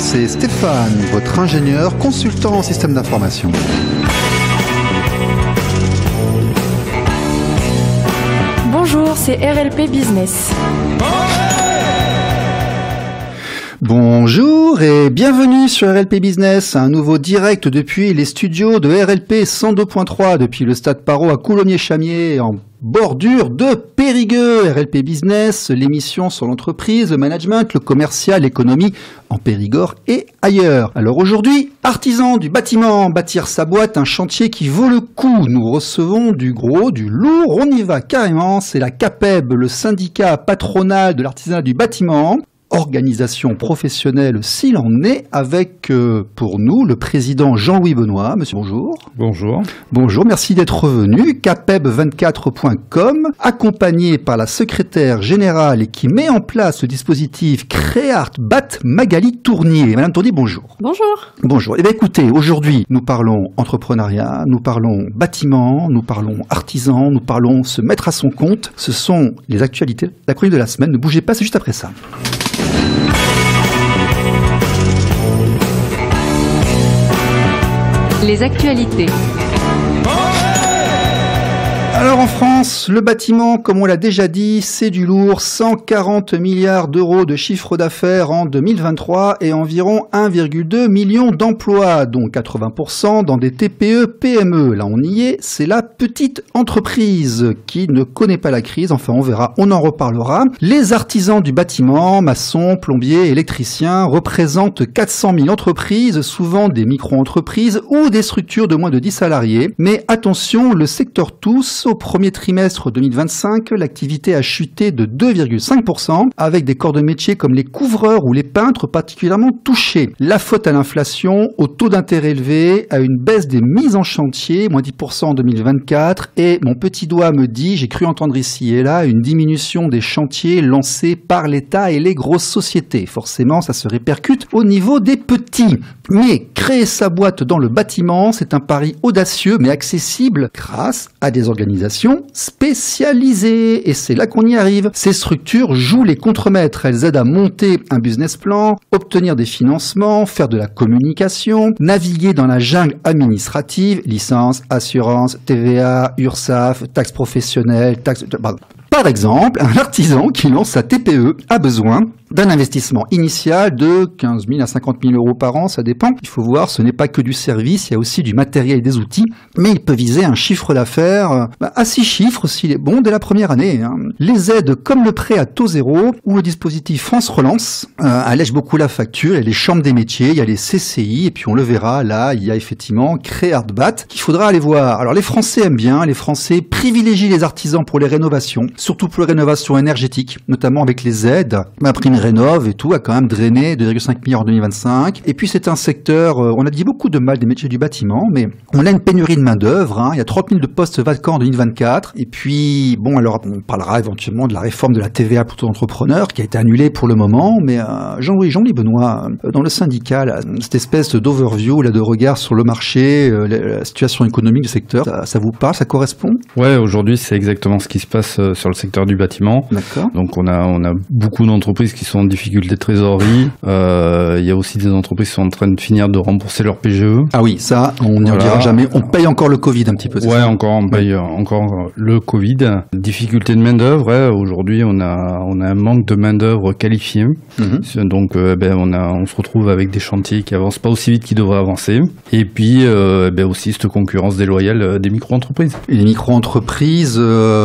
c'est Stéphane, votre ingénieur consultant en système d'information. Bonjour, c'est RLP Business. Bonjour et bienvenue sur RLP Business, un nouveau direct depuis les studios de RLP 102.3, depuis le stade Parrot à Coulommiers-Chamiers, en bordure de Périgueux. RLP Business, l'émission sur l'entreprise, le management, le commercial, l'économie en Périgord et ailleurs. Alors aujourd'hui, artisan du bâtiment, bâtir sa boîte, un chantier qui vaut le coup. Nous recevons du gros, du lourd, on y va carrément. C'est la CAPEB, le syndicat patronal de l'artisanat du bâtiment. Organisation professionnelle s'il en est, avec pour nous le président Jean-Louis Benoît. Monsieur, bonjour. Bonjour. Bonjour, merci d'être revenu. capeb24.com, accompagné par la secrétaire générale et qui met en place le dispositif CréArtBat, Magali Tournier. Madame Tournier, bonjour. Bonjour. Bonjour. Eh bien écoutez, aujourd'hui nous parlons entrepreneuriat, nous parlons bâtiment, nous parlons artisan, nous parlons se mettre à son compte. Ce sont les actualités, la chronique de la semaine. Ne bougez pas, c'est juste après ça. Les actualités. Alors en France, le bâtiment, comme on l'a déjà dit, c'est du lourd. 140 milliards d'euros de chiffre d'affaires en 2023 et environ 1,2 million d'emplois, dont 80% dans des TPE-PME. Là on y est, c'est la petite entreprise qui ne connaît pas la crise. Enfin on verra, on en reparlera. Les artisans du bâtiment, maçons, plombiers, électriciens, représentent 400 000 entreprises, souvent des micro-entreprises ou des structures de moins de 10 salariés. Mais attention, le secteur tous, au premier trimestre 2025, l'activité a chuté de 2,5%, avec des corps de métier comme les couvreurs ou les peintres particulièrement touchés. La faute à l'inflation, au taux d'intérêt élevé, à une baisse des mises en chantier, moins 10% en 2024, et mon petit doigt me dit, j'ai cru entendre ici et là, une diminution des chantiers lancés par l'État et les grosses sociétés. Forcément, ça se répercute au niveau des petits. Mais créer sa boîte dans le bâtiment, c'est un pari audacieux mais accessible grâce à des organisations spécialisées. Et c'est là qu'on y arrive. Ces structures jouent les contremaîtres. Elles aident à monter un business plan, obtenir des financements, faire de la communication, naviguer dans la jungle administrative, licence, assurance, TVA, URSSAF, taxes professionnelles, taxes... Par exemple, un artisan qui lance sa TPE a besoin d'un investissement initial de 15 000 à 50 000 euros par an, ça dépend. Il faut voir, ce n'est pas que du service, il y a aussi du matériel et des outils, mais il peut viser un chiffre d'affaires à 6 chiffres s'il est bon dès la première année. Les aides comme le prêt à taux zéro ou le dispositif France Relance allègent beaucoup la facture. Il y a les chambres des métiers, il y a les CCI, et puis on le verra, là, il y a effectivement CréArtBat qu'il faudra aller voir. Alors les Français aiment bien, les Français privilégient les artisans pour les rénovations, surtout pour les rénovations énergétiques, notamment avec les aides. Ma prime rénove et tout a quand même drainé 2,5 milliards en 2025. Et puis c'est un secteur, on a dit beaucoup de mal des métiers du bâtiment, mais on a une pénurie de main d'œuvre. Il y a 30 000 de postes vacants en 2024. Et puis bon, alors on parlera éventuellement de la réforme de la TVA pour tout entrepreneur qui a été annulée pour le moment. Mais Jean-Louis Benoît, dans le syndicat, là, cette espèce d'overview là, de regard sur le marché, la situation économique du secteur, ça vous parle, ça correspond? Ouais, aujourd'hui c'est exactement ce qui se passe sur le secteur du bâtiment. D'accord. Donc on a beaucoup d'entreprises qui sont en difficulté de trésorerie. Il y a aussi des entreprises qui sont en train de finir de rembourser leur PGE. Ah oui, ça, on n'y en dira jamais. On paye encore le Covid un petit peu. Ouais, on paye encore le Covid. Difficulté de main d'œuvre. Aujourd'hui, on a un manque de main d'œuvre qualifiée. Donc, on se retrouve avec des chantiers qui avancent pas aussi vite qu'ils devraient avancer. Et puis, aussi cette concurrence déloyale des micro-entreprises. Et les micro-entreprises,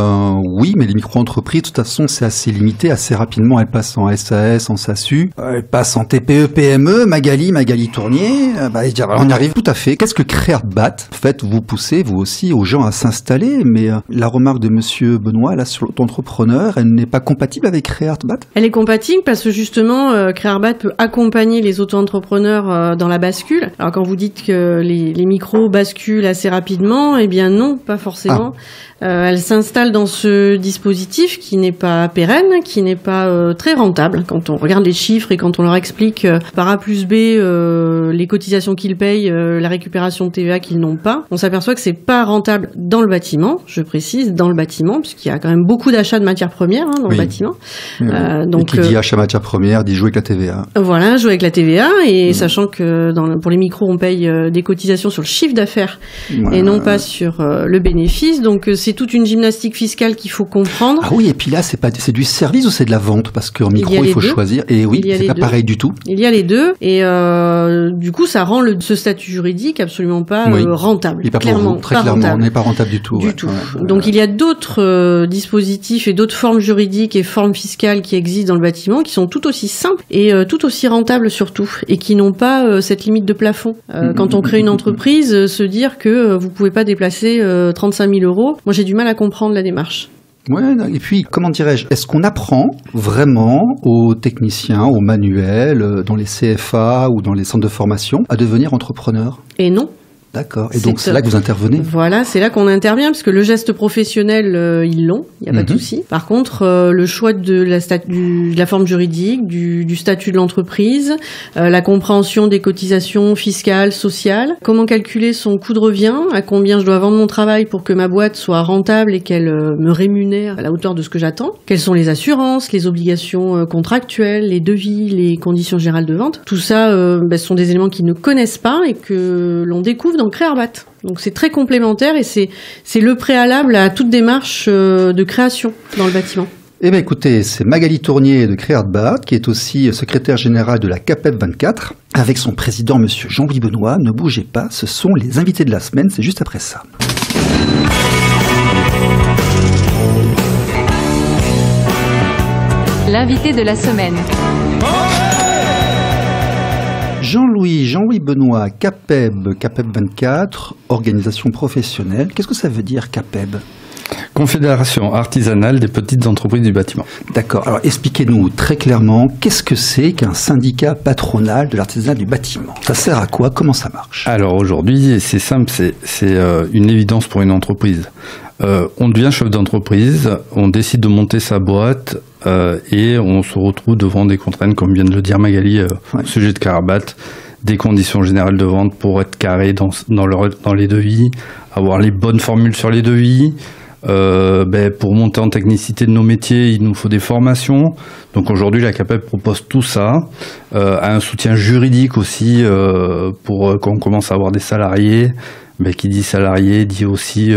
oui, mais les micro-entreprises, de toute façon, c'est assez limité. Assez rapidement, elles passent en SAS, en SASU, elles passent en TPE, PME. Magali Tournier, on y arrive tout à fait. Qu'est-ce que CréArtBat? En fait, vous poussez, vous aussi, aux gens à s'installer, mais la remarque de monsieur Benoît, là, sur l'auto-entrepreneur, elle n'est pas compatible avec CréArtBat? Elle est compatible parce que justement, CréArtBat peut accompagner les auto-entrepreneurs dans la bascule. Alors quand vous dites que les micros basculent assez rapidement, eh bien non, pas forcément. Elle s'installe dans ce dispositif qui n'est pas pérenne, qui n'est pas très rentable. Quand on regarde les chiffres et quand on leur explique par A plus B les cotisations qu'ils payent, la récupération de TVA qu'ils n'ont pas, on s'aperçoit que c'est pas rentable dans le bâtiment, je précise, dans le bâtiment, puisqu'il y a quand même beaucoup d'achats de matières premières dans le bâtiment. Donc, et qui dit achat matières premières dit jouer avec la TVA. Voilà, jouer avec la TVA, et sachant que pour les micros, on paye des cotisations sur le chiffre d'affaires et non pas sur le bénéfice. Donc c'est toute une gymnastique fiscale qu'il faut comprendre. Ah oui, et puis là, c'est du service ou c'est de la vente? Parce qu'en micro, il faut choisir. Et oui, c'est pas pareil du tout. Il y a les deux. Et du coup, ça rend ce statut juridique absolument pas rentable. Et pas clairement, pour vous, très clairement, on n'est pas rentable du tout. Du tout. Donc il y a d'autres dispositifs et d'autres formes juridiques et formes fiscales qui existent dans le bâtiment, qui sont tout aussi simples et tout aussi rentables surtout, et qui n'ont pas cette limite de plafond. Quand on crée une entreprise, se dire que vous pouvez pas déplacer 35 000 €, moi j'ai du mal à comprendre la démarche. Ouais, et puis, comment dirais-je, est-ce qu'on apprend vraiment aux techniciens, aux manuels, dans les CFA ou dans les centres de formation, à devenir entrepreneurs? Et non. D'accord. Et donc, c'est là que vous intervenez? Voilà, c'est là qu'on intervient, parce que le geste professionnel, ils l'ont, il n'y a pas de souci. Par contre, le choix de la forme juridique, du statut de l'entreprise, la compréhension des cotisations fiscales, sociales, comment calculer son coût de revient, à combien je dois vendre mon travail pour que ma boîte soit rentable et qu'elle me rémunère à la hauteur de ce que j'attends, quelles sont les assurances, les obligations contractuelles, les devis, les conditions générales de vente. Tout ça, ce sont des éléments qu'ils ne connaissent pas et que l'on découvre dans Créarbat. Donc c'est très complémentaire et c'est le préalable à toute démarche de création dans le bâtiment. Eh bien écoutez, c'est Magali Tournier de Créarbat, qui est aussi secrétaire générale de la CAPEB 24, avec son président monsieur Jean-Louis Benoît. Ne bougez pas, ce sont les invités de la semaine, c'est juste après ça. L'invité de la semaine. Jean-Louis Benoît, CAPEB 24, organisation professionnelle. Qu'est-ce que ça veut dire CAPEB? Confédération artisanale des petites entreprises du bâtiment. D'accord. Alors expliquez-nous très clairement, qu'est-ce que c'est qu'un syndicat patronal de l'artisanat du bâtiment? Ça sert à quoi? Comment ça marche? Alors aujourd'hui, c'est simple, c'est une évidence pour une entreprise. On devient chef d'entreprise, on décide de monter sa boîte et on se retrouve devant des contraintes, comme vient de le dire Magali, au sujet de Créarbat, des conditions générales de vente pour être carré dans les devis, avoir les bonnes formules sur les devis. Pour monter en technicité de nos métiers, il nous faut des formations. Donc aujourd'hui, la CAPEB propose tout ça, un soutien juridique aussi pour quand on commence à avoir des salariés. Qui dit salariés dit aussi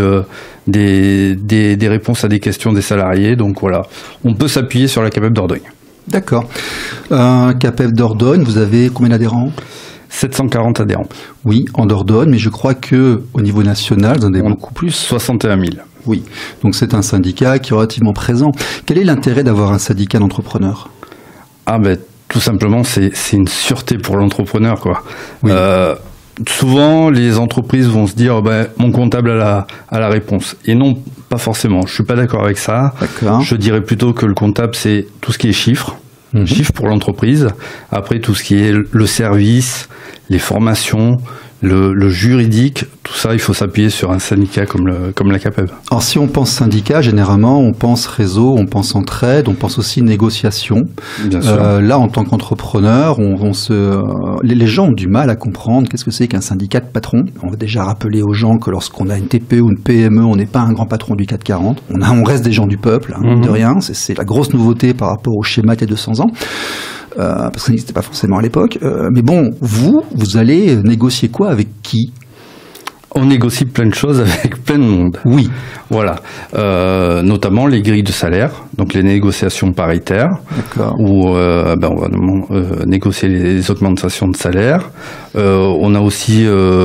des réponses à des questions des salariés. Donc voilà, on peut s'appuyer sur la CAPEB Dordogne. D'accord. CAPEB Dordogne, vous avez combien d'adhérents? 740 adhérents. Oui, en Dordogne, mais je crois que au niveau national, vous en avez beaucoup plus. 61 000. Oui, donc c'est un syndicat qui est relativement présent. Quel est l'intérêt d'avoir un syndicat d'entrepreneurs? Tout simplement, c'est une sûreté pour l'entrepreneur, quoi. Oui. Souvent, les entreprises vont se dire mon comptable a la réponse. Et non, pas forcément. Je suis pas d'accord avec ça. D'accord. Je dirais plutôt que le comptable, c'est tout ce qui est chiffres. Chiffres pour l'entreprise. Après, tout ce qui est le service, les formations, le juridique, tout ça, il faut s'appuyer sur un syndicat comme la CAPEB. Alors, si on pense syndicat, généralement, on pense réseau, on pense entraide, on pense aussi négociation. Bien sûr. Là, en tant qu'entrepreneur, les gens ont du mal à comprendre qu'est-ce que c'est qu'un syndicat de patron. On va déjà rappeler aux gens que lorsqu'on a une TPE ou une PME, on n'est pas un grand patron du CAC 40. On reste des gens du peuple, de rien. C'est la grosse nouveauté par rapport au schéma il y a 200 ans. Parce que ça n'existait pas forcément à l'époque. Mais bon, vous allez négocier quoi avec qui? On négocie plein de choses avec plein de monde. Oui. Voilà. Notamment les grilles de salaire, donc les négociations paritaires. D'accord. Où on va négocier les augmentations de salaire. On a aussi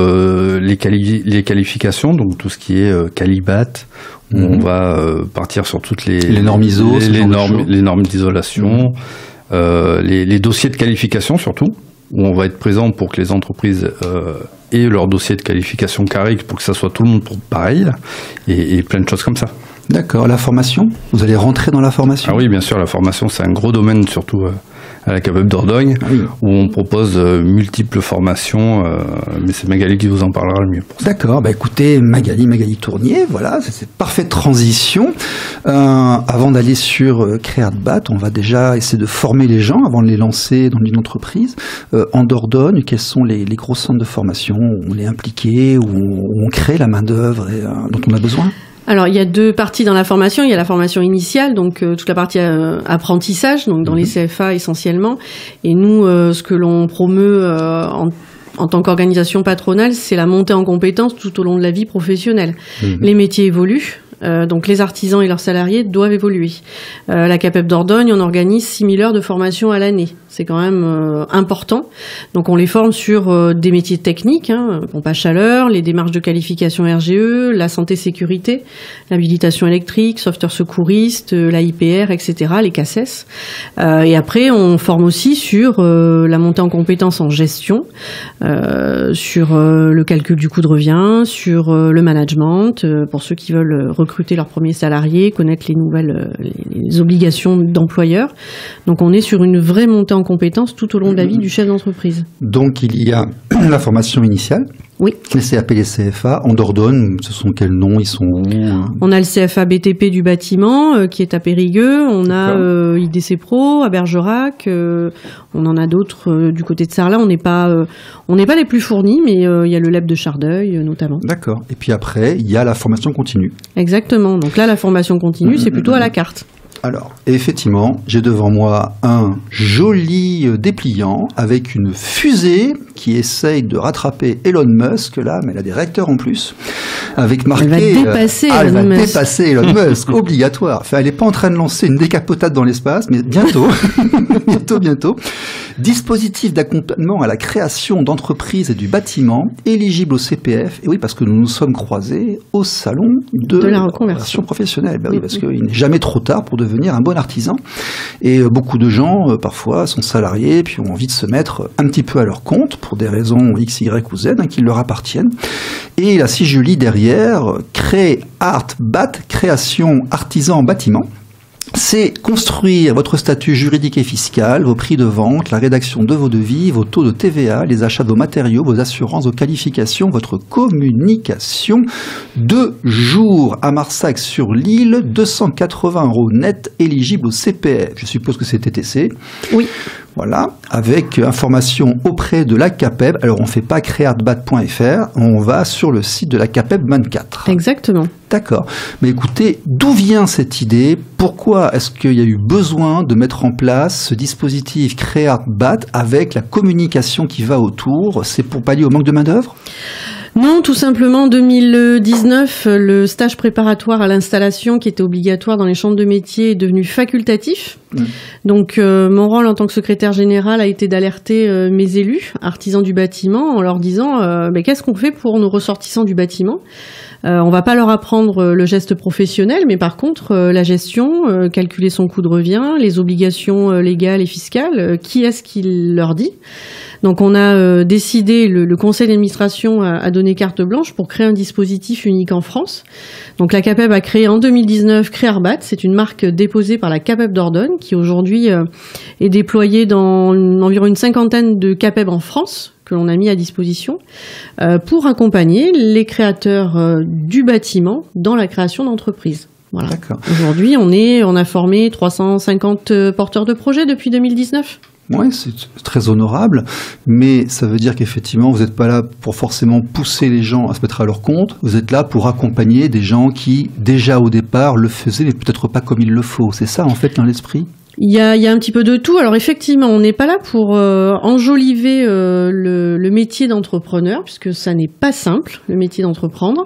les qualifications, donc tout ce qui est Qualibat, où on va partir sur toutes les normes ISO, les normes d'isolation. Les dossiers de qualification surtout, où on va être présent pour que les entreprises aient leur dossier de qualification carré, pour que ça soit tout le monde pour pareil, et plein de choses comme ça. D'accord. La formation, vous allez rentrer dans la formation? Ah oui, bien sûr, la formation c'est un gros domaine, surtout à la CAPEB Dordogne, où on propose multiples formations, mais c'est Magali qui vous en parlera le mieux. D'accord, écoutez, Magali Tournier, voilà, c'est parfaite transition. Avant d'aller sur CréArtBat, on va déjà essayer de former les gens avant de les lancer dans une entreprise. En Dordogne, quels sont les gros centres de formation où on est impliqué, où on crée la main-d'œuvre dont on a besoin? Alors, il y a deux parties dans la formation. Il y a la formation initiale, donc toute la partie apprentissage, donc dans les CFA essentiellement. Et nous, ce que l'on promeut en tant qu'organisation patronale, c'est la montée en compétences tout au long de la vie professionnelle. Les métiers évoluent. Donc les artisans et leurs salariés doivent évoluer. La CAPEB Dordogne, on organise 6000 heures de formation à l'année. C'est quand même important. Donc on les forme sur des métiers techniques, pompe à chaleur, les démarches de qualification RGE, la santé-sécurité, l'habilitation électrique, sauveteur secouriste, la IPR, etc., les CACES. Et après, on forme aussi sur la montée en compétences en gestion, sur le calcul du coût de revient, sur le management, pour ceux qui veulent recruter leurs premiers salariés, connaître les nouvelles les obligations d'employeur. Donc on est sur une vraie montée en compétences tout au long de la vie du chef d'entreprise. Donc il y a la formation initiale. Oui. Les CAP et les CFA en Dordogne, ce sont quels noms? Ils sont où? On a le CFA BTP du bâtiment qui est à Périgueux. On a IDC Pro à Bergerac. On en a d'autres du côté de Sarlat. On n'est pas les plus fournis, mais il y a le LEP de Chardeuil notamment. D'accord. Et puis après, il y a la formation continue. Exactement. Donc là, la formation continue, c'est plutôt à la carte. Alors, effectivement, j'ai devant moi un joli dépliant avec une fusée qui essaye de rattraper Elon Musk, là, mais elle a des réacteurs en plus, avec marqué... Elle va dépasser Elon Musk, obligatoire. Enfin, elle n'est pas en train de lancer une décapotade dans l'espace, mais bientôt, bientôt. Dispositif d'accompagnement à la création d'entreprises et du bâtiment, éligible au CPF. Et oui, parce que nous nous sommes croisés au salon de la reconversion professionnelle. Oui, parce qu'il n'est jamais trop tard pour devenir un bon artisan. Et beaucoup de gens, parfois, sont salariés, puis ont envie de se mettre un petit peu à leur compte, pour des raisons X, Y ou Z, qui leur appartiennent. Et là, si je lis derrière, CréArtBat, création artisan bâtiment. C'est construire votre statut juridique et fiscal, vos prix de vente, la rédaction de vos devis, vos taux de TVA, les achats de vos matériaux, vos assurances, vos qualifications, votre communication. 2 jours à Marsac-sur-l'Île, 280 € net, éligible au CPF. Je suppose que c'est TTC. Oui. Voilà, avec information auprès de la CAPEB. Alors, on ne fait pas créartbat.fr, on va sur le site de la CAPEB 24. Exactement. D'accord. Mais écoutez, d'où vient cette idée? Pourquoi est-ce qu'il y a eu besoin de mettre en place ce dispositif CréArtBat avec la communication qui va autour? C'est pour pallier au manque de main-d'œuvre? Non, tout simplement, en 2019, le stage préparatoire à l'installation qui était obligatoire dans les chambres de métiers est devenu facultatif. Donc, mon rôle en tant que secrétaire général a été d'alerter mes élus, artisans du bâtiment, en leur disant qu'est-ce qu'on fait pour nos ressortissants du bâtiment? On va pas leur apprendre le geste professionnel, mais par contre, la gestion, calculer son coût de revient, les obligations légales et fiscales, qui est-ce qui leur dit? Donc on a décidé, le conseil d'administration a donné carte blanche pour créer un dispositif unique en France. Donc la CAPEB a créé en 2019 CréArtBat, c'est une marque déposée par la CAPEB Dordogne qui aujourd'hui est déployée dans environ une 50aine de CAPEB en France que l'on a mis à disposition pour accompagner les créateurs du bâtiment dans la création d'entreprises. Voilà. Aujourd'hui, on a formé 350 porteurs de projets depuis 2019. Oui, c'est très honorable, mais ça veut dire qu'effectivement, vous n'êtes pas là pour forcément pousser les gens à se mettre à leur compte, vous êtes là pour accompagner des gens qui, déjà au départ, le faisaient, mais peut-être pas comme il le faut. C'est ça, en fait, dans l'esprit ? Il y a un petit peu de tout. Alors effectivement, on n'est pas là pour enjoliver le métier d'entrepreneur, puisque ça n'est pas simple, le métier d'entreprendre.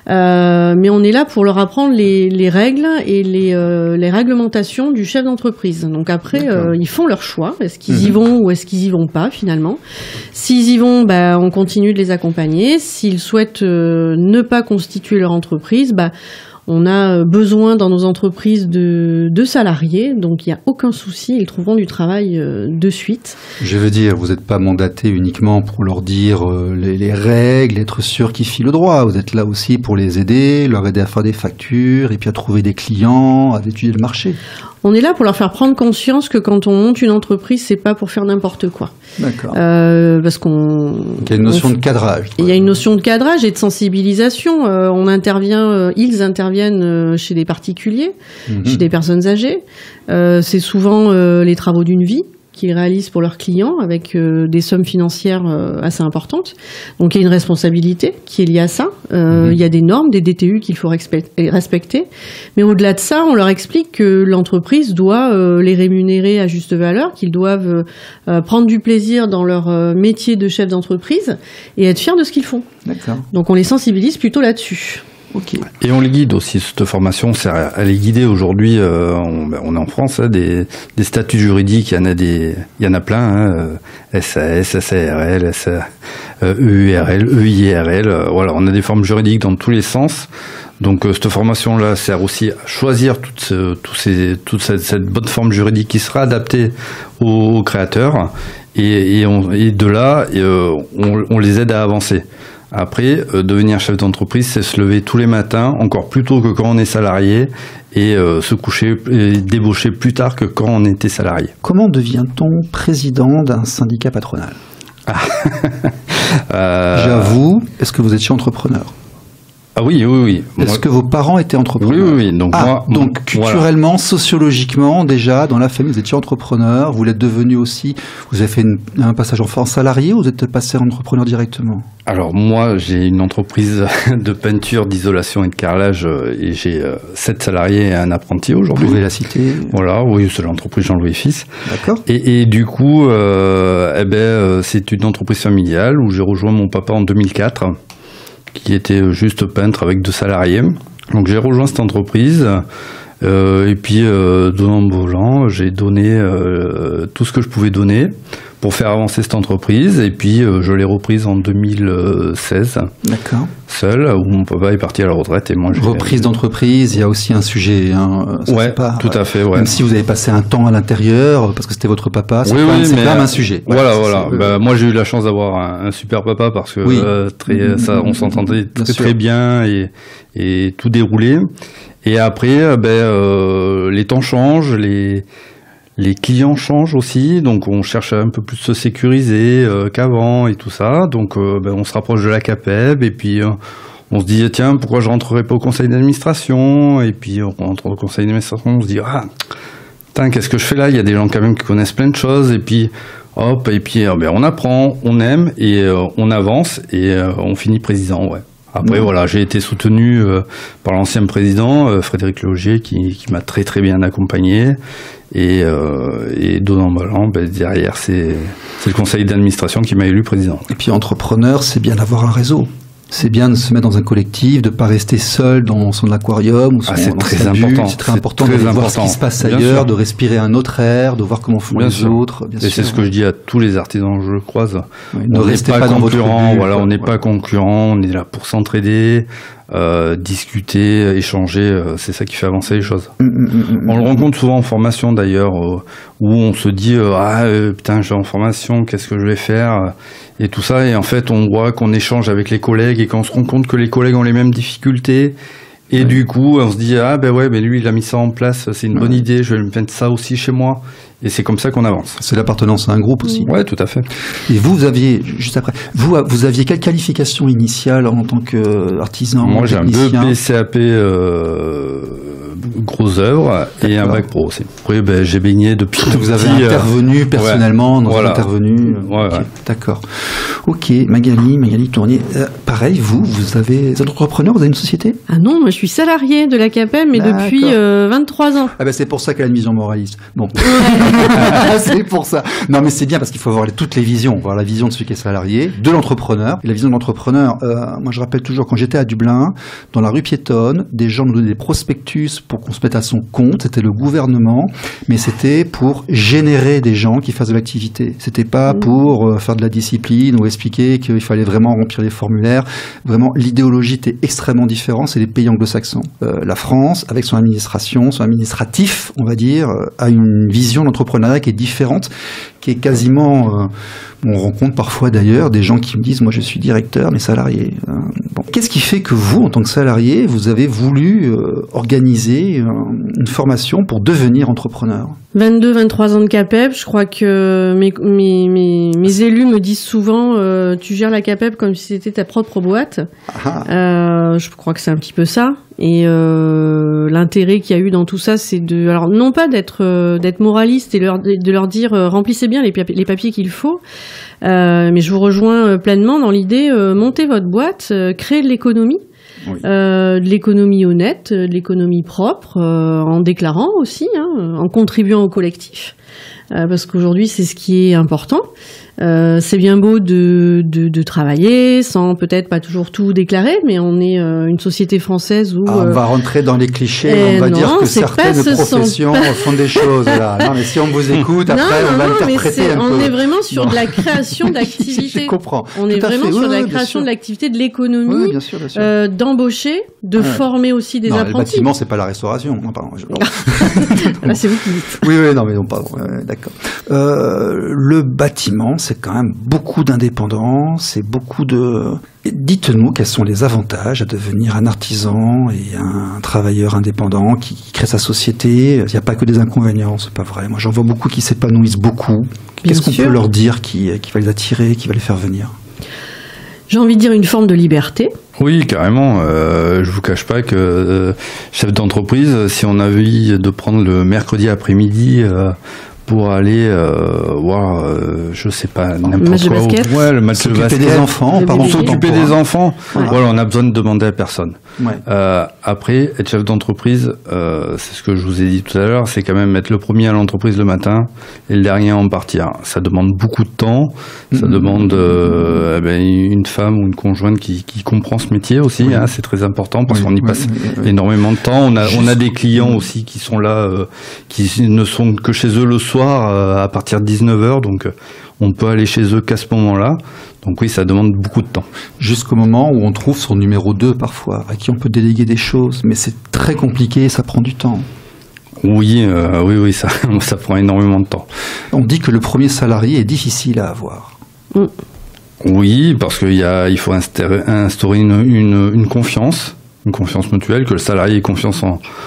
Mais on est là pour leur apprendre les règles et les réglementations du chef d'entreprise. Donc après, ils font leur choix. Est-ce qu'ils y vont ou est-ce qu'ils y vont pas finalement? S'ils y vont, on continue de les accompagner. S'ils souhaitent ne pas constituer leur entreprise, On a besoin dans nos entreprises de salariés, donc il n'y a aucun souci, ils trouveront du travail de suite. Je veux dire, vous n'êtes pas mandaté uniquement pour leur dire les règles, être sûr qu'ils filent le droit. Vous êtes là aussi pour les aider, leur aider à faire des factures et puis à trouver des clients, à étudier le marché. On est là pour leur faire prendre conscience que quand on monte une entreprise, c'est pas pour faire n'importe quoi. D'accord. Parce qu'on... Il y a une notion de cadrage. Il y a une notion de cadrage et de sensibilisation. Ils interviennent chez des particuliers, chez des personnes âgées. C'est souvent les travaux d'une vie qu'ils réalisent pour leurs clients avec des sommes financières assez importantes. Donc il y a une responsabilité qui est liée à ça. Il y a des normes, des DTU qu'il faut respecter. Mais au-delà de ça, on leur explique que l'entreprise doit les rémunérer à juste valeur, qu'ils doivent prendre du plaisir dans leur métier de chef d'entreprise et être fiers de ce qu'ils font. D'accord. Donc on les sensibilise plutôt là-dessus. Okay. Et on les guide aussi, cette formation sert à les guider. Aujourd'hui, on est en France, des statuts juridiques, il y en a plein, SAS, SARL, EURL, EIRL, voilà, on a des formes juridiques dans tous les sens. Donc cette formation-là sert aussi à choisir toute cette bonne forme juridique qui sera adaptée aux créateurs, et de là, on les aide à avancer. Après, devenir chef d'entreprise, c'est se lever tous les matins, encore plus tôt que quand on est salarié, et se coucher et débaucher plus tard que quand on était salarié. Comment devient-on président d'un syndicat patronal ? J'avoue, est-ce que vous étiez entrepreneur ? Ah oui. Est-ce que vos parents étaient entrepreneurs ? Oui. Donc culturellement, sociologiquement, déjà, dans la famille, vous étiez entrepreneur, vous l'êtes devenu aussi, vous avez fait un passage en salarié ou vous êtes passé entrepreneur directement ? Alors moi, j'ai une entreprise de peinture, d'isolation et de carrelage et j'ai 7 salariés et un apprenti aujourd'hui. Vous pouvez la citer ? Voilà, oui, c'est l'entreprise Jean-Louis Fils. D'accord. Et du coup, c'est une entreprise familiale où j'ai rejoint mon papa en 2004. Qui était juste peintre avec 2 salariés. Donc j'ai rejoint cette entreprise et puis donnant volant, j'ai donné tout ce que je pouvais donner pour faire avancer cette entreprise et puis je l'ai reprise en 2016. D'accord. Seul, où mon papa est parti à la retraite et moi j'ai... Reprise d'entreprise, il y a aussi un sujet. Ouais, tout à fait. Ouais. Même si vous avez passé un temps à l'intérieur, parce que c'était votre papa, c'est quand même un sujet. Voilà. Moi j'ai eu la chance d'avoir un super papa parce que on s'entendait très bien et tout déroulait. Et après, les temps changent, les clients changent aussi, donc on cherche à un peu plus se sécuriser qu'avant et tout ça. Donc on se rapproche de la CAPEB et puis on se dit tiens, pourquoi je rentrerai pas au conseil d'administration ? Et puis on rentre au conseil d'administration, on se dit qu'est-ce que je fais là ? Il y a des gens quand même qui connaissent plein de choses et puis hop, et puis on apprend, on aime et on avance et on finit président, ouais. Après, voilà, j'ai été soutenu par l'ancien président, Frédéric Logier, qui m'a très très bien accompagné. Et donnant ballant, derrière, c'est le conseil d'administration qui m'a élu président. Et puis, entrepreneur, c'est bien d'avoir un réseau. C'est bien de se mettre dans un collectif, de ne pas rester seul dans son aquarium ou c'est très important. C'est très important de voir ce qui se passe ailleurs, de respirer un autre air, de voir comment font les autres. Et c'est ce que je dis à tous les artisans que je croise. Oui, ne restez pas concurrents. Voilà, on n'est pas concurrents, on est là pour s'entraider, discuter, échanger. C'est ça qui fait avancer les choses. On le rencontre souvent en formation d'ailleurs, où on se dit putain, j'ai en formation, qu'est-ce que je vais faire ? Et tout ça, et en fait, on voit qu'on échange avec les collègues et qu'on se rend compte que les collègues ont les mêmes difficultés. Et du coup, on se dit, lui, il a mis ça en place, c'est une bonne idée, je vais me mettre ça aussi chez moi. Et c'est comme ça qu'on avance. C'est l'appartenance à un groupe aussi. Ouais, tout à fait. Et vous aviez, juste après, vous aviez quelle qualification initiale en tant qu'artisan ? Moi, j'ai un BEP-CAP grosse œuvre et un bac pro aussi. Oui, j'ai baigné depuis tout Vous avez intervenu personnellement dans intervenu. D'accord. Ok, Magali Tournier. Pareil, vous êtes entrepreneur, vous avez une société ? Ah non, moi je suis salarié de la CAPEB, mais depuis 23 ans. Ah c'est pour ça qu'elle a une vision moraliste. Bon. C'est pour ça. Non, mais c'est bien parce qu'il faut avoir toutes les visions. Voir la vision de celui qui est salarié, de l'entrepreneur. Et la vision de l'entrepreneur, moi je rappelle toujours quand j'étais à Dublin, dans la rue piétonne, des gens nous donnaient des prospectus pour qu'on se mette à son compte. C'était le gouvernement, mais c'était pour générer des gens qui fassent de l'activité. C'était pas pour faire de la discipline ou expliquer qu'il fallait vraiment remplir les formulaires. salaire. Vraiment, l'idéologie était extrêmement différente. C'est les pays anglo-saxons. La France, avec son administration, son administratif, on va dire, a une vision d'entrepreneuriat qui est différente, qui est quasiment... on rencontre parfois d'ailleurs des gens qui me disent « moi je suis directeur, mais salarié ». Bon. Qu'est-ce qui fait que vous, en tant que salarié, vous avez voulu organiser une formation pour devenir entrepreneur ? 22-23 ans de CAPEB, je crois que mes élus me disent souvent tu gères la CAPEB comme si c'était ta propre boîte. Je crois que c'est un petit peu ça. Et l'intérêt qu'il y a eu dans tout ça, c'est alors non pas d'être moraliste et de leur dire remplissez bien les papiers qu'il faut, mais je vous rejoins pleinement dans l'idée montez votre boîte, créez de l'économie. Oui. De l'économie honnête, de l'économie propre, en déclarant aussi, en contribuant au collectif, parce qu'aujourd'hui c'est ce qui est important. C'est bien beau de travailler sans peut-être pas toujours tout déclarer, mais on est une société française où... on va rentrer dans les clichés, on va dire que certaines professions font des choses. Là. Non, mais si on vous écoute, après on va interpréter un peu. On est vraiment sur de la création d'activité. Je comprends. On est vraiment sur de la création de l'activité, de l'économie, bien sûr. d'embaucher, de former aussi des apprentis. Le bâtiment, c'est pas la restauration. Non, pardon. Là, c'est vous qui dites. Oui, non, mais non, pardon. D'accord. Le bâtiment, c'est quand même beaucoup d'indépendance, c'est beaucoup de... Dites-nous quels sont les avantages à devenir un artisan et un travailleur indépendant qui crée sa société. Il n'y a pas que des inconvénients, c'est pas vrai. Moi, j'en vois beaucoup qui s'épanouissent beaucoup. Qu'est-ce qu'on peut leur dire qui va les attirer, qui va les faire venir ? J'ai envie de dire une forme de liberté. Oui, carrément. Je vous cache pas que chef d'entreprise, si on a envie de prendre le mercredi après-midi pour aller voir, je sais pas, n'importe quoi. Ouais, le match de basket. S'occuper des enfants, s'occuper des enfants. Ouais. Voilà, on a besoin de demander à personne. Ouais. Après, être chef d'entreprise, c'est ce que je vous ai dit tout à l'heure, c'est quand même être le premier à l'entreprise le matin et le dernier à en partir. Ça demande beaucoup de temps. Ça demande une femme ou une conjointe qui comprend ce métier aussi. Oui. C'est très important parce qu'on y passe énormément de temps. On a des clients aussi qui sont là, qui ne sont que chez eux le soir à partir de 19h, donc on peut aller chez eux qu'à ce moment-là. Donc oui, ça demande beaucoup de temps. Jusqu'au moment où on trouve son numéro 2 parfois, à qui on peut déléguer des choses, mais c'est très compliqué, ça prend du temps. Oui, ça prend énormément de temps. On dit que le premier salarié est difficile à avoir. Oui, parce qu'il faut instaurer une confiance. Une confiance mutuelle, que le salarié ait confiance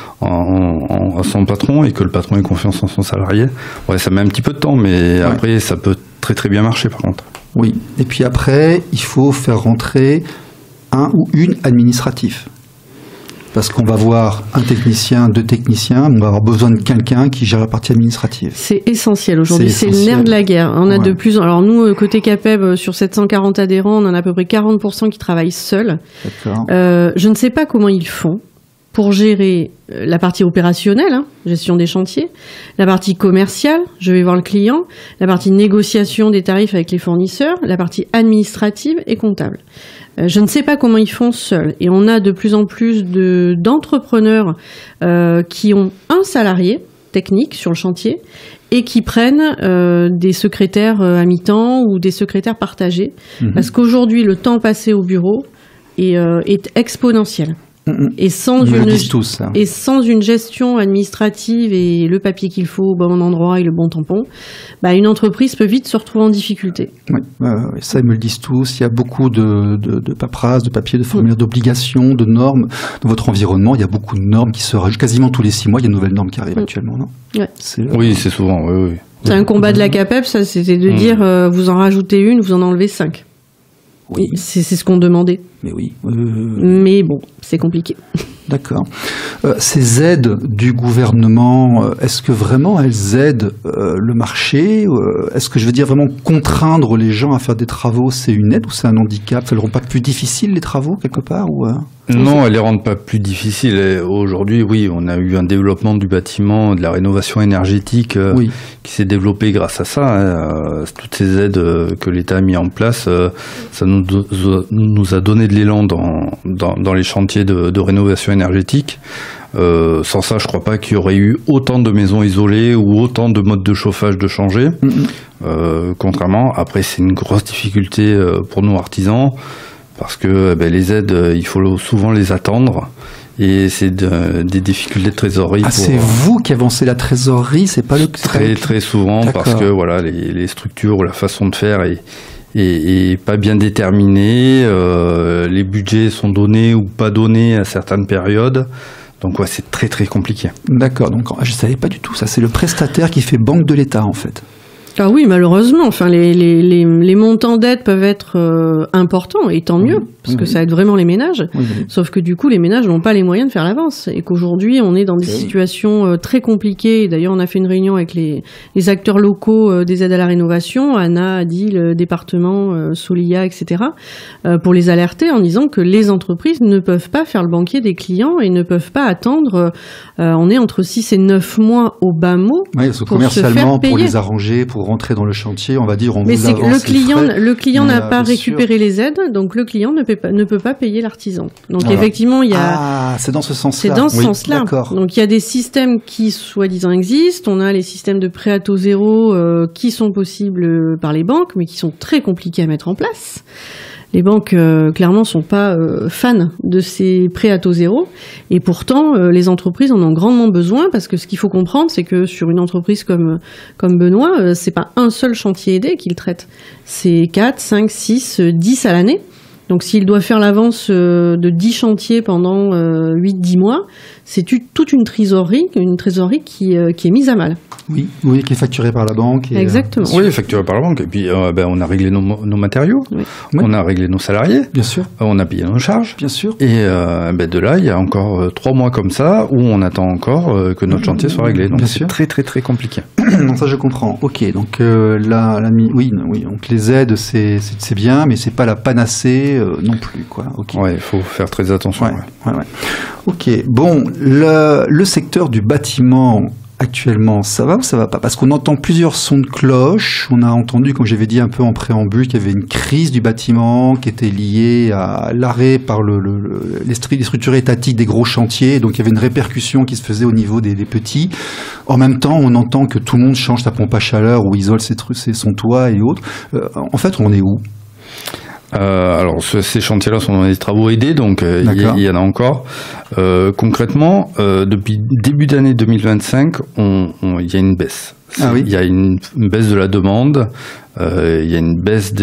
en son patron et que le patron ait confiance en son salarié. Ouais, ça met un petit peu de temps, mais après, ça peut très très bien marcher par contre. Oui, et puis après, il faut faire rentrer un ou une administratif. Parce qu'on va voir un technicien, 2 techniciens, on va avoir besoin de quelqu'un qui gère la partie administrative. C'est essentiel aujourd'hui, c'est le nerf de la guerre. On a de plus, alors nous, côté CAPEB, sur 740 adhérents, on en a à peu près 40% qui travaillent seuls. D'accord. Je ne sais pas comment ils font pour gérer la partie opérationnelle, gestion des chantiers, la partie commerciale, je vais voir le client, la partie négociation des tarifs avec les fournisseurs, la partie administrative et comptable. Je ne sais pas comment ils font seuls. Et on a de plus en plus d'entrepreneurs qui ont un salarié technique sur le chantier et qui prennent des secrétaires à mi-temps ou des secrétaires partagés. Parce qu'aujourd'hui, le temps passé au bureau est exponentiel. Et sans une gestion administrative et le papier qu'il faut au bon endroit et le bon tampon, une entreprise peut vite se retrouver en difficulté. Oui, ça ils me le disent tous. Il y a beaucoup de paperasse, de papiers, de formulaires, d'obligations, de normes. Dans votre environnement, il y a beaucoup de normes qui se rajoutent quasiment tous les 6 mois. Il y a de nouvelles normes qui arrivent actuellement, non ? Ouais. Oui, c'est souvent. Oui. C'est un combat de la CAPEB, ça, c'était de dire vous en rajoutez une, vous en enlevez 5. Oui. C'est ce qu'on demandait. Mais oui. Mais bon, c'est compliqué. D'accord. Ces aides du gouvernement, est-ce que vraiment elles aident le marché ? Est-ce que je veux dire vraiment contraindre les gens à faire des travaux, c'est une aide ou c'est un handicap ? Ça ne rend pas plus difficile les travaux quelque part ou Non, elles les rendent pas plus difficiles. Et aujourd'hui, oui, on a eu un développement du bâtiment, de la rénovation énergétique qui s'est développé grâce à ça. Toutes ces aides que l'État a mis en place, ça nous a donné de l'élan dans les chantiers de rénovation énergétique. Sans ça, je crois pas qu'il y aurait eu autant de maisons isolées ou autant de modes de chauffage de changer. Contrairement, après, c'est une grosse difficulté pour nous artisans parce que les aides, il faut souvent les attendre. Et c'est des difficultés de trésorerie. C'est vous qui avancez la trésorerie, c'est pas le très souvent. D'accord. Parce que voilà, les structures ou la façon de faire est pas bien déterminée. Les budgets sont donnés ou pas donnés à certaines périodes. Donc c'est très très compliqué. D'accord. Donc je savais pas du tout ça. C'est le prestataire qui fait banque de l'État en fait. Ah oui, malheureusement. Enfin, les montants d'aide peuvent être importants, et tant mieux, parce que ça aide vraiment les ménages. Oui. Sauf que du coup, les ménages n'ont pas les moyens de faire l'avance, et qu'aujourd'hui, on est dans des situations très compliquées. D'ailleurs, on a fait une réunion avec les acteurs locaux des aides à la rénovation, ANA, ADI, le département, Solia, etc., pour les alerter en disant que les entreprises ne peuvent pas faire le banquier des clients et ne peuvent pas attendre. On est entre 6 et 9 mois au bas mot. Oui, parce que commercialement, pour les arranger, pour rentrer dans le chantier, on va dire, on vous avance le client n'a pas récupéré les aides, donc le client ne peut pas payer l'artisan. Donc effectivement, il y a... c'est dans ce sens-là. C'est dans ce sens-là. D'accord. Donc il y a des systèmes qui, soi-disant, existent. On a les systèmes de prêt à taux zéro qui sont possibles par les banques, mais qui sont très compliqués à mettre en place. Les banques, clairement, sont pas fans de ces prêts à taux zéro. Et pourtant, les entreprises en ont grandement besoin, parce que ce qu'il faut comprendre, c'est que sur une entreprise comme Benoît, c'est pas un seul chantier aidé qu'il traite. C'est 4, 5, 6, 10 à l'année. Donc s'il doit faire l'avance de 10 chantiers pendant 8-10 mois, c'est toute une trésorerie qui est mise à mal. Oui, qui est facturée par la banque. Exactement. Oui, facturée par la banque. Et puis, on a réglé nos matériaux, on a réglé nos salariés, bien sûr. On a payé nos charges, bien sûr. Et de là, il y a encore 3 mois comme ça où on attend encore que notre chantier soit réglé. Donc c'est très très très compliqué. Non, ça je comprends. Ok, donc oui, donc les aides c'est bien, mais c'est pas la panacée non plus, quoi. Okay. Ouais, il faut faire très attention. Ouais. Ok, bon, le secteur du bâtiment. Actuellement, ça va ou ça va pas? Parce qu'on entend plusieurs sons de cloche. On a entendu, comme j'avais dit un peu en préambule, qu'il y avait une crise du bâtiment qui était liée à l'arrêt par les structures étatiques des gros chantiers. Donc il y avait une répercussion qui se faisait au niveau des petits. En même temps, on entend que tout le monde change sa pompe à chaleur ou isole son toit et autres. En fait, on est où? Alors ces chantiers-là sont dans des travaux aidés, donc il y en a encore. Concrètement, depuis début d'année 2025, il y a une baisse. Il y a une baisse de la demande, il y a une baisse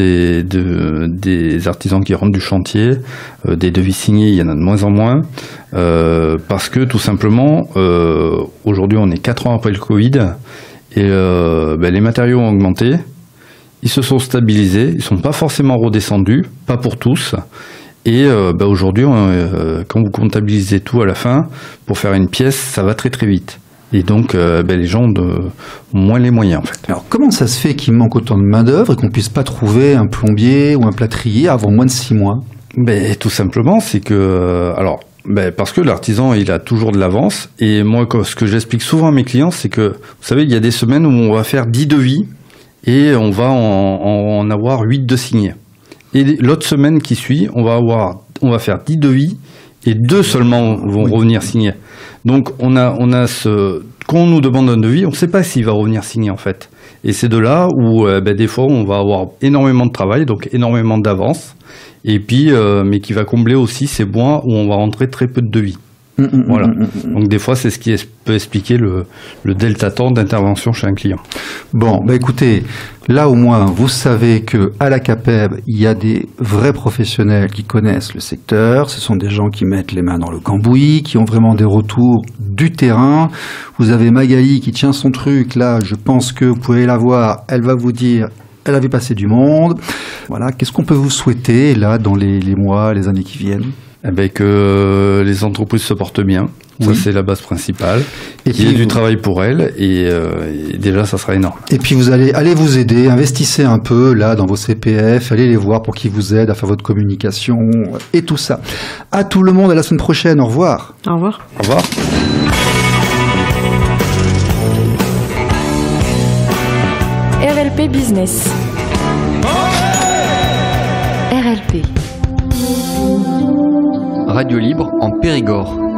des artisans qui rentrent du chantier, des devis signés, il y en a de moins en moins, parce que tout simplement, aujourd'hui on est 4 ans après le Covid, et les matériaux ont augmenté. Ils se sont stabilisés, ils sont pas forcément redescendus, pas pour tous. Et aujourd'hui, quand vous comptabilisez tout à la fin, pour faire une pièce, ça va très très vite. Et donc, les gens ont moins les moyens, en fait. Alors, comment ça se fait qu'il manque autant de main-d'œuvre et qu'on puisse pas trouver un plombier ou un plâtrier avant moins de 6 mois? Tout simplement, c'est que... parce que l'artisan, il a toujours de l'avance. Et moi, ce que j'explique souvent à mes clients, c'est que, vous savez, il y a des semaines où on va faire 10 devis, et on va en avoir 8 de signés. Et l'autre semaine qui suit, on va faire 10 devis et 2 seulement vont revenir signés. Donc on a quand on nous demande un devis, on ne sait pas s'il va revenir signé en fait. Et c'est de là où des fois on va avoir énormément de travail, donc énormément d'avance, et puis mais qui va combler aussi ces mois où on va rentrer très peu de devis. Voilà. Donc des fois, c'est ce qui peut expliquer le delta temps d'intervention chez un client. Bon, écoutez, là au moins, vous savez que à la CAPEB, il y a des vrais professionnels qui connaissent le secteur. Ce sont des gens qui mettent les mains dans le cambouis, qui ont vraiment des retours du terrain. Vous avez Magali qui tient son truc. Là, je pense que vous pouvez la voir. Elle va vous dire... Elle avait passé du monde. Voilà. Qu'est-ce qu'on peut vous souhaiter là dans les mois, les années qui viennent? Que les entreprises se portent bien, ça c'est la base principale, et qu'il y ait du travail pour elles, et déjà ça sera énorme. Et puis vous allez vous aider, investissez un peu là dans vos CPF, allez les voir pour qu'ils vous aident à faire votre communication et tout ça. À tout le monde, à la semaine prochaine, au revoir. Au revoir. Au revoir. RLP Business. RLP. Radio libre en Périgord.